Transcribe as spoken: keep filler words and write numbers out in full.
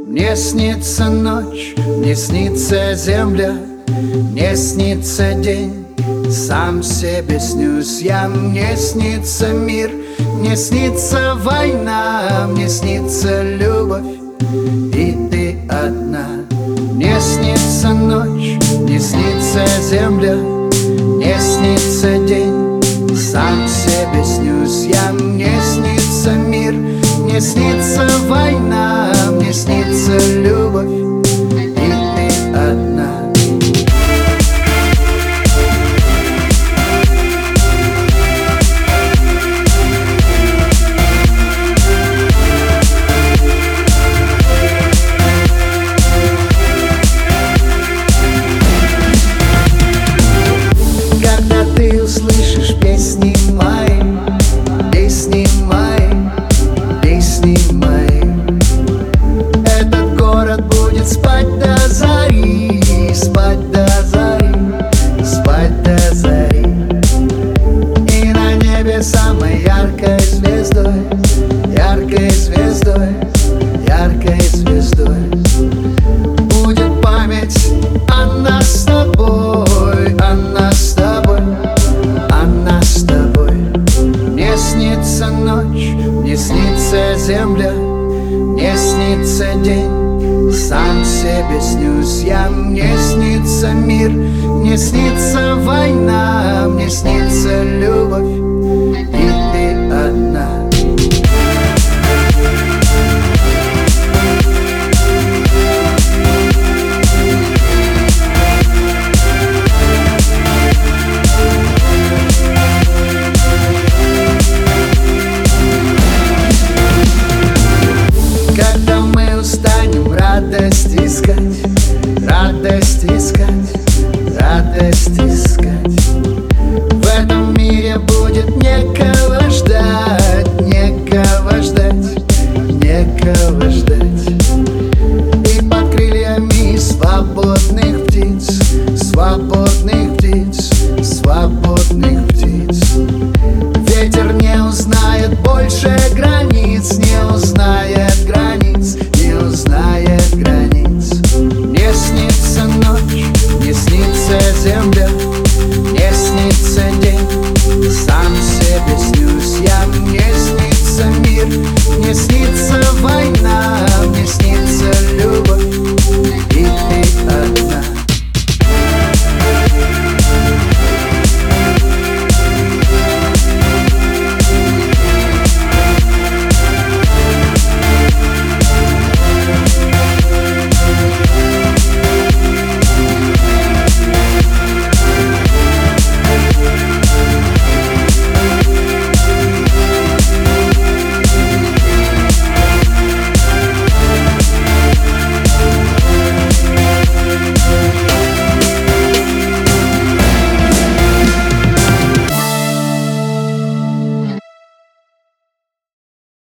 Мне снится ночь, мне снится земля, мне снится день, сам себе снюсь я. Мне снится мир, мне снится война, мне снится любовь, и ты одна. Мне снится ночь, мне снится земля, мне снится день, сам себе снюсь я. Мне снится мир, мне снится война, мне снится любовь, и ты одна. Когда ты услышишь песни мои, песни мои, песни мои, этот город будет спать до зари, спать до зари, спать до зари. И на небе самой яркой звездой, яркой звездой, яркой звездой будет память о нас с тобой, о нас с тобой, о нас с тобой. Мне снится ночь, мне снится земля, мне снится день, сам себе снюсь я. Мне снится мир, мне снится война, мне снится любовь,